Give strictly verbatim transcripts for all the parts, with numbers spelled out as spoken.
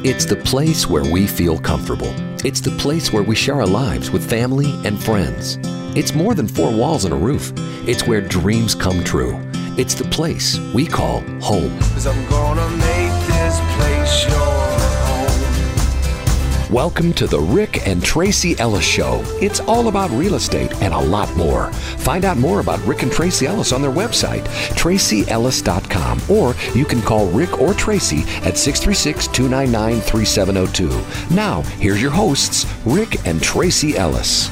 It's the place where we feel comfortable. It's the place where we share our lives with family and friends. It's more than four walls and a roof. It's where dreams come true. It's the place we call home. 'Cause I'm gonna make this place your home. Welcome to the Rick and Tracy Ellis Show. It's all about real estate and a lot more. Find out more about Rick and Tracy Ellis on their website, tracy ellis dot com, or you can call Rick or Tracy at six three six, two nine nine, three seven zero two. Now, here's your hosts, Rick and Tracy Ellis.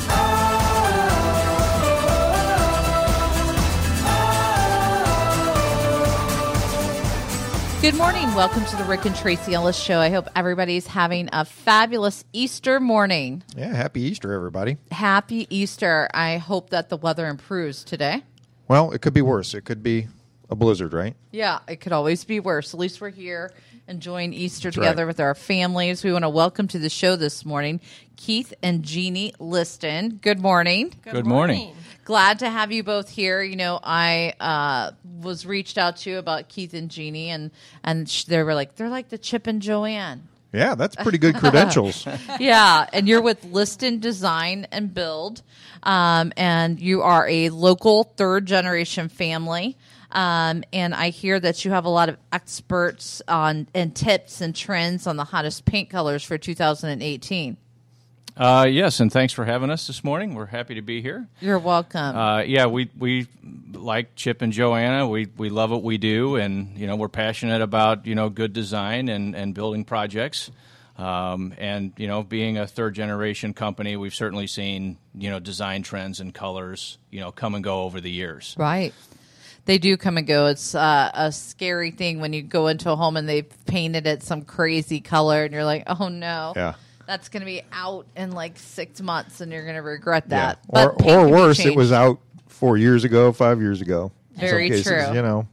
Good morning. Welcome to the Rick and Tracy Ellis Show. I hope everybody's having a fabulous Easter morning. Yeah, happy Easter, everybody. Happy Easter. I hope that the weather improves today. Well, it could be worse. It could be a blizzard, right? Yeah, it could always be worse. At least we're here enjoying Easter That's together right. with our families. We want to welcome to the show this morning Keith and Jeannie Liston. Good morning. Good, Good morning. morning. Glad to have you both here. You know, I uh, was reached out to about Keith and Jeannie, and, and sh- they were like, they're like the Chip and Joanne. Yeah, that's pretty good credentials. Yeah, and you're with Liston Design and Build, um, and you are a local third-generation family. Um, and I hear that you have a lot of experts on and tips and trends on the hottest paint colors for two thousand eighteen. Uh, yes, and thanks for having us this morning. We're happy to be here. You're welcome. Uh, yeah, we we like Chip and Joanna. We we love what we do, and you know we're passionate about you know good design and, and building projects. Um, and you know, being a third generation company, we've certainly seen you know design trends and colors you know come and go over the years. Right. They do come and go. It's uh, a scary thing when you go into a home and they've painted it some crazy color, and you're like, oh no. Yeah. That's going to be out in like six months, and you're going to regret that. Yeah. But Or, or worse, it was out four years ago, five years ago. Very in some cases, true. You know.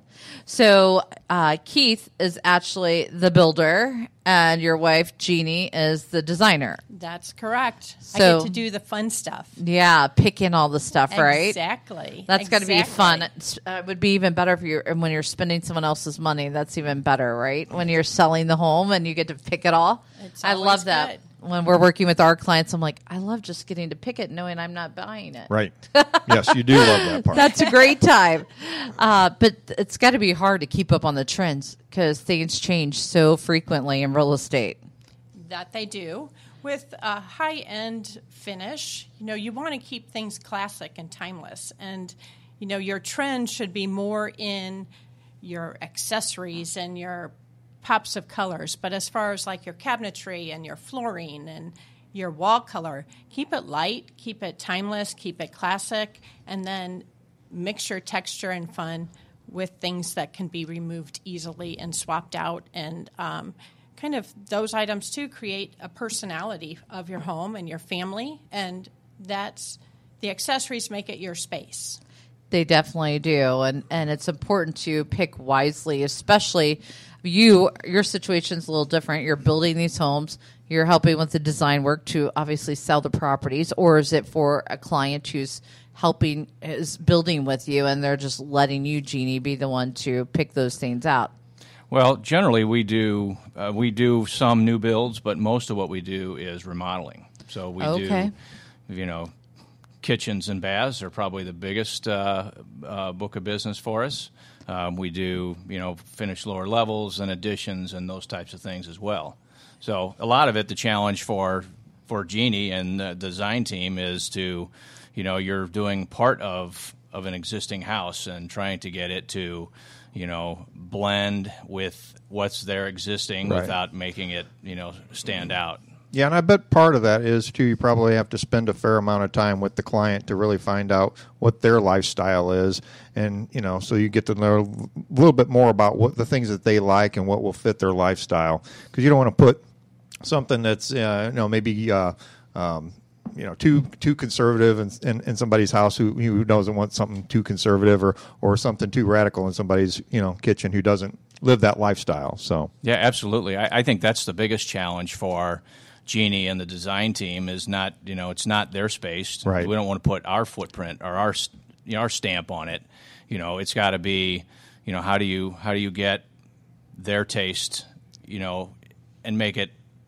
So uh, Keith is actually the builder, and your wife, Jeannie, is the designer. That's correct. So, I get to do the fun stuff. Yeah, picking all the stuff, right? Exactly. That's exactly. got to be fun. It's, uh, it would be even better if you and when you're spending someone else's money. That's even better, right? When you're selling the home and you get to pick it all. It's I love that. good. When we're working with our clients, I'm like, I love just getting to pick it, knowing I'm not buying it. Right. Yes, you do love that part. That's a great time. Uh, but it's got to be hard to keep up on the trends because things change so frequently in real estate. That they do. With a high-end finish, you know, you want to keep things classic and timeless. And, you know, your trend should be more in your accessories and your pops of colors. But as far as like your cabinetry and your flooring and your wall color, keep it light, keep it timeless, keep it classic, and then mix your texture and fun with things that can be removed easily and swapped out. And um, kind of those items, too, create a personality of your home and your family. And that's the accessories make it your space. They definitely do. And, and it's important to pick wisely, especially you. Your situation's a little different. You're building these homes. You're helping with the design work to obviously sell the properties. Or is it for a client who's helping, is building with you, and they're just letting you, Jeannie, be the one to pick those things out? Well, generally we do uh, we do some new builds, but most of what we do is remodeling. So we Okay. do, you know, kitchens and baths are probably the biggest uh, uh, book of business for us. Um, we do, you know, finish lower levels and additions and those types of things as well. So a lot of it, the challenge for for Jeannie and the design team is to, you know, you're doing part of of an existing house and trying to get it to, you know, blend with what's there existing Right. without making it, you know, stand out. Yeah, and I bet part of that is, too, you probably have to spend a fair amount of time with the client to really find out what their lifestyle is. And, you know, so you get to know a little bit more about what the things that they like and what will fit their lifestyle. Because you don't want to put something that's, uh, you know, maybe, uh, um, you know, too too conservative in, in, in somebody's house who, who doesn't want something too conservative, or, or something too radical in somebody's, you know, kitchen who doesn't live that lifestyle. So Yeah, absolutely. I, I think that's the biggest challenge for Jeannie and the design team is not, you know, it's not their space. Right. We don't want to put our footprint or our, you know, our stamp on it. You know, it's got to be, you know, how do you how do you get their taste, you know, and make it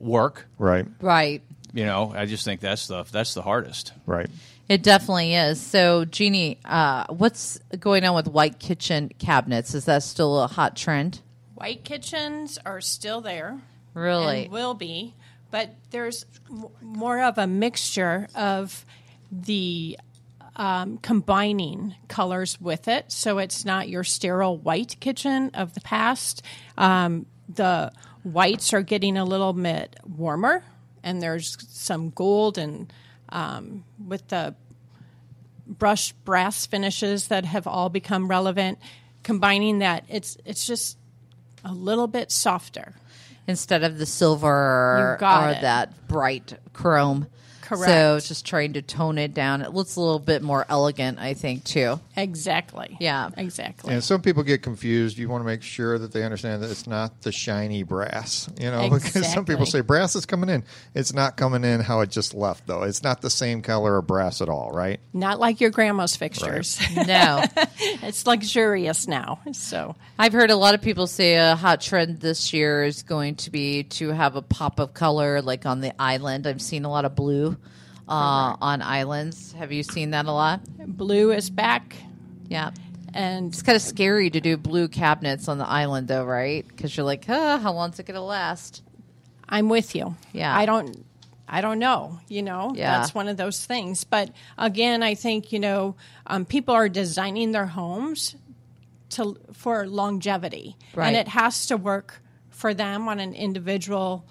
work. Right. Right. You know, I just think that's the that's the hardest. Right. It definitely is. So, Jeannie, uh, what's going on with white kitchen cabinets? Is that still a hot trend? White kitchens are still there. Really? And will be. But there's m- more of a mixture of the um, combining colors with it. So it's not your sterile white kitchen of the past. Um, the whites are getting a little bit warmer, and there's some gold and um, with the brushed brass finishes that have all become relevant. Combining that, it's it's just a little bit softer. Instead of the silver You got or it. that bright chrome. Correct. So just trying to tone it down. It looks a little bit more elegant, I think, too. Exactly. Yeah. Exactly. And some people get confused. You want to make sure that they understand that it's not the shiny brass, you know, because some people Exactly. say brass is coming in. It's not coming in how it just left, though. It's not the same color of brass at all, right? Not like your grandma's fixtures. No. It's luxurious now. So I've heard a lot of people say a hot trend this year is going to be to have a pop of color, like on the island. I've seen a lot of blue uh, on islands. Have you seen that a lot? blue is back, Yeah. and It's kind of scary to do blue cabinets on the island, though, right? Because you're like, huh, how long's it going to last? I'm with you. Yeah. I don't. I don't know. You know, Yeah. that's one of those things. But again, I think you know, um, people are designing their homes to for longevity, Right. and it has to work for them on an individual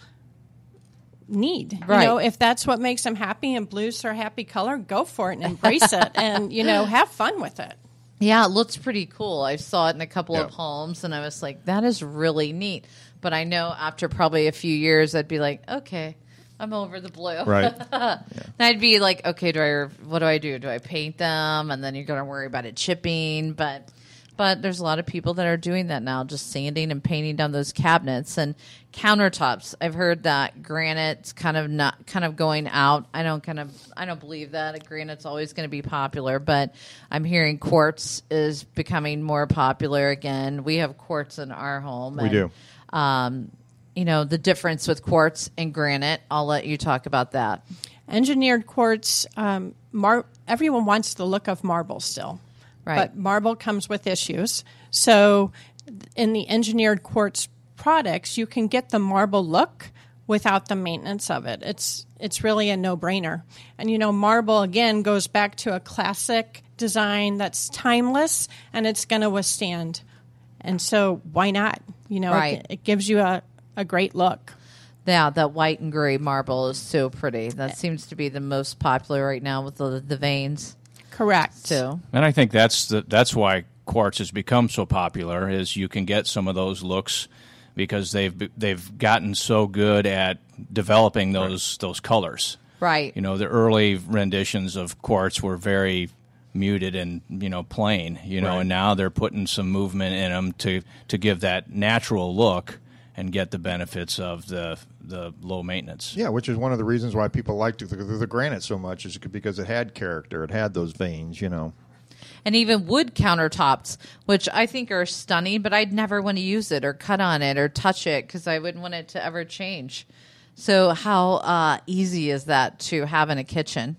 need. Right. You know, if that's what makes them happy and blue's their happy color, go for it and embrace it, and you know, have fun with it. Yeah, it looks pretty cool. I saw it in a couple of Yeah. homes, and I was like, that is really neat. But I know after probably a few years, I'd be like, okay, I'm over the blue. Right. And I'd be like, okay, do I? What do I do? Do I paint them? And then you're going to worry about it chipping. But but there's a lot of people that are doing that now, just sanding and painting down those cabinets and countertops. I've heard that granite's kind of not kind of going out. I don't kind of I don't believe that granite's always going to be popular, but I'm hearing quartz is becoming more popular again. We have quartz in our home. We and, do. Um, you know, the difference with quartz and granite. I'll let you talk about that. Engineered quartz, um, mar- everyone wants the look of marble still. Right. But marble comes with issues. So in the engineered quartz products, you can get the marble look without the maintenance of it. It's it's really a no-brainer. And, you know, marble, again, goes back to a classic design that's timeless, and it's going to withstand. And so why not? You know, Right. it, it gives you a, a great look. Yeah, that white and gray marble is so pretty. That seems to be the most popular right now with the, the veins. Correct. So, And I think that's the, that's why quartz has become so popular, is you can get some of those looks because they've they've gotten so good at developing those those colors. right. You know, the early renditions of quartz were very muted and, you know, plain, you know, Right. and now they're putting some movement in them to to give that natural look and get the benefits of the the low maintenance. Yeah, which is one of the reasons why people liked the, the, the granite so much, is because it had character. It had those veins, you know. And even wood countertops, which I think are stunning, but I'd never want to use it or cut on it or touch it because I wouldn't want it to ever change. So how uh, easy is that to have in a kitchen?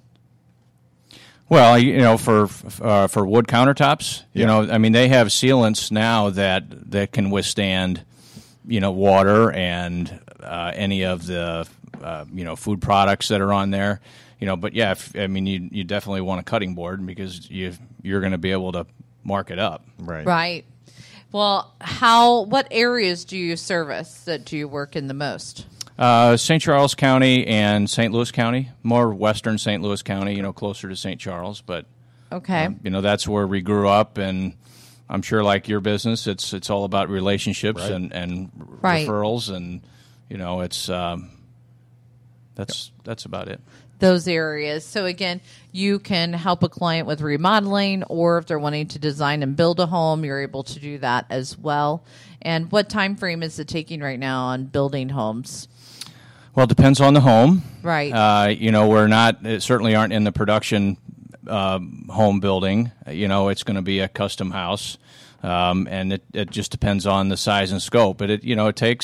Well, you know, for uh, for wood countertops, you know, I mean, they have sealants now that that can withstand, you know, water and uh, any of the uh, you know food products that are on there. You know, but yeah, if, I mean, you you definitely want a cutting board because you you're going to be able to mark it up. Right. Right. Well, how? What areas do you service that do you work in the most? Uh, Saint Charles County and Saint Louis County, more western Saint Louis County, you know, closer to Saint Charles, but Okay. um, you know, that's where we grew up, and I'm sure, like your business, it's it's all about relationships Right. and and Right. referrals, and you know, it's um, that's that's about it. Those areas. So again, you can help a client with remodeling, or if they're wanting to design and build a home, you're able to do that as well. And what time frame is it taking right now on building homes? Well, it depends on the home, Right. Uh, you know, we're not it certainly aren't in the production uh, home building. You know, it's going to be a custom house, um, and it, it just depends on the size and scope. But it you know it takes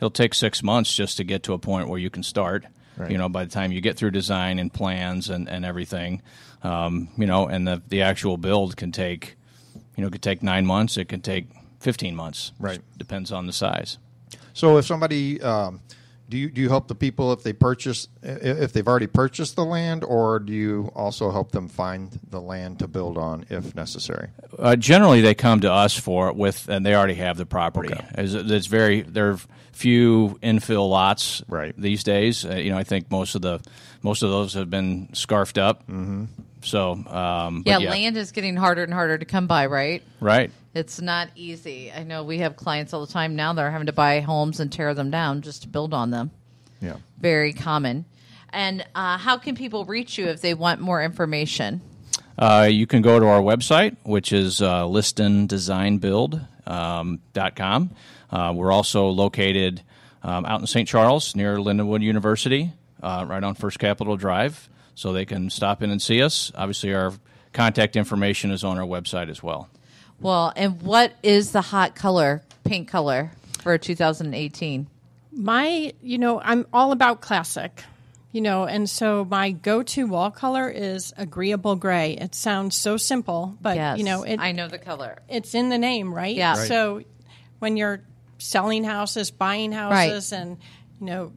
it'll take six months just to get to a point where you can start. Right. You know, by the time you get through design and plans and, and everything, um, you know, and the the actual build can take, you know, it could take nine months. It can take fifteen months. Right. Just depends on the size. So if somebody, um, do you do you help the people if they purchase if they've already purchased the land, or do you also help them find the land to build on if necessary? Uh, generally, they come to us for it with, and they already have the property. Okay. As It's very there are few infill lots Right. these days. Uh, you know, I think most of the most of those have been scarfed up. Mm-hmm. So um, but Yeah, yeah, land is getting harder and harder to come by, right? right. It's not easy. I know we have clients all the time now that are having to buy homes and tear them down just to build on them. Yeah. Very common. And uh, how can people reach you if they want more information? Uh, you can go to our website, which is uh, liston design build dot com. Uh, we're also located um, out in Saint Charles near Lindenwood University, uh, right on First Capitol Drive, so they can stop in and see us. Obviously, our contact information is on our website as well. Well, and what is the hot color, pink color, for two thousand eighteen? My, you know, I'm all about classic, you know, and so my go-to wall color is agreeable gray. It sounds so simple, but, Yes, you know, it, I know the color. it's in the name, right? Yeah. Right. So when you're selling houses, buying houses, and, you know,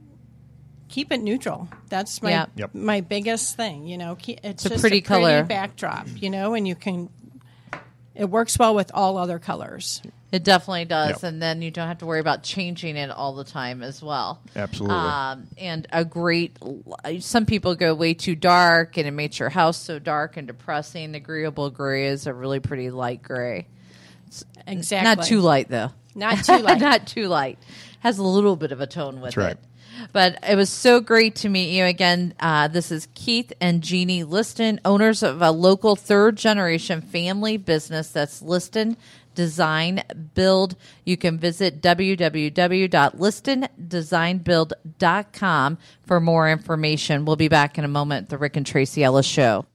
keep it neutral. That's my Yeah. Yep. my biggest thing, you know. Ke- It's, It's a just pretty a color. backdrop, you know, and you can, it works well with all other colors. It definitely does, Yep. and then you don't have to worry about changing it all the time as well. Absolutely. Um, and a great, some people go way too dark, and it makes your house so dark and depressing. Agreeable gray is a really pretty light gray. Exactly. Not too light, though. Not too light. Not too light. Has a little bit of a tone with That's right. it. But it was so great to meet you again. Uh, this is Keith and Jeannie Liston, owners of a local third-generation family business that's Liston Design Build. You can visit w w w dot liston design build dot com for more information. We'll be back in a moment at the Rick and Tracy Ellis Show.